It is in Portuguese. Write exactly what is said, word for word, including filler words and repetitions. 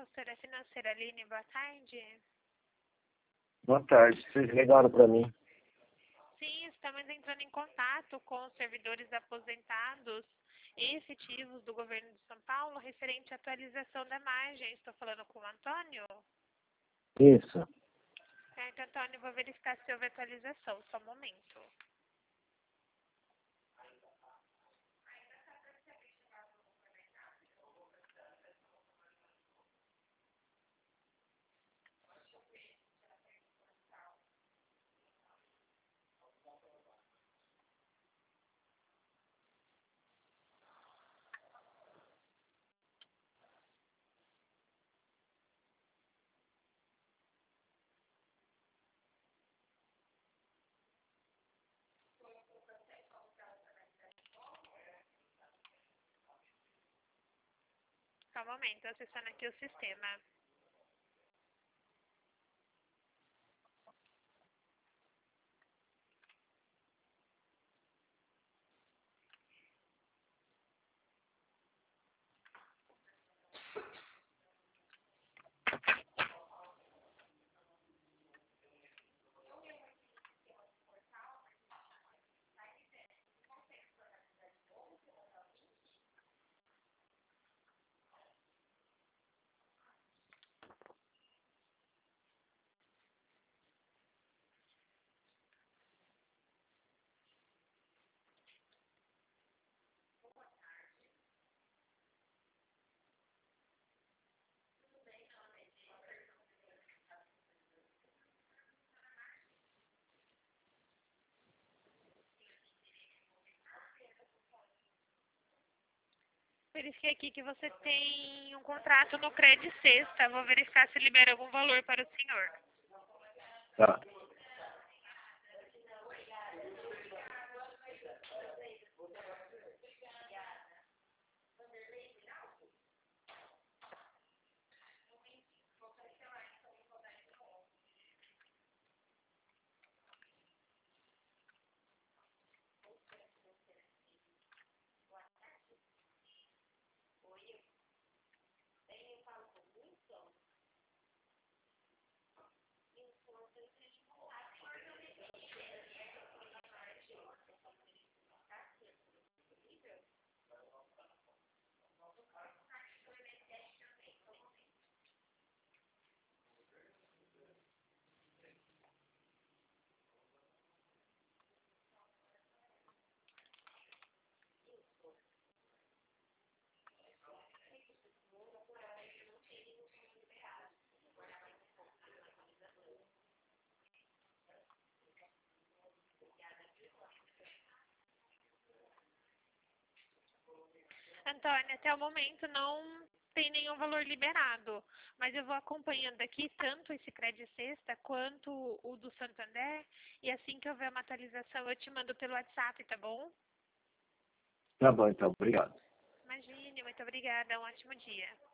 consultora financeira Aline, boa tarde. Boa tarde, vocês ligaram para mim. Sim, estamos entrando em contato com os servidores aposentados e efetivos do governo de São Paulo referente à atualização da margem. Estou falando com o Antônio? Isso. Certo, Antônio, vou verificar se houve atualização. Só um momento. Só um momento, acessando aqui o sistema. Verifiquei aqui que você tem um contrato no Cred Sexta. Vou verificar se libera algum valor para o senhor. Tá. Antônio, até o momento não tem nenhum valor liberado, mas eu vou acompanhando aqui tanto esse Cred Sexta quanto o do Santander, e assim que houver uma atualização eu te mando pelo WhatsApp, tá bom? Tá bom, então. Obrigado. Imagine, muito obrigada, um ótimo dia.